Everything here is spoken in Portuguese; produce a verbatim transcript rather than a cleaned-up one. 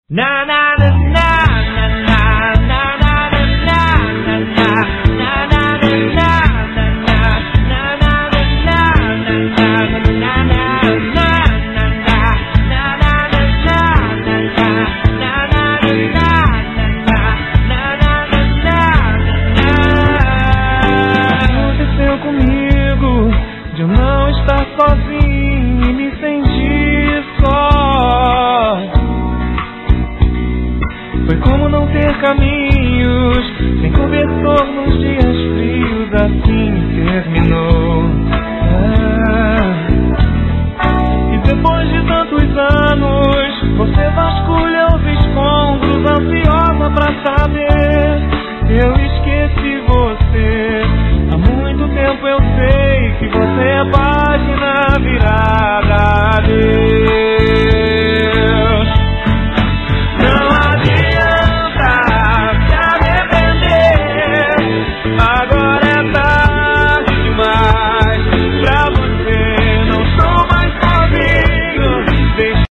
Na na na na na na na na na na na aconteceu comigo de eu não estar sozinho e me sentir só. Foi como não ter caminhos, sem cobertor nos dias frios, assim terminou.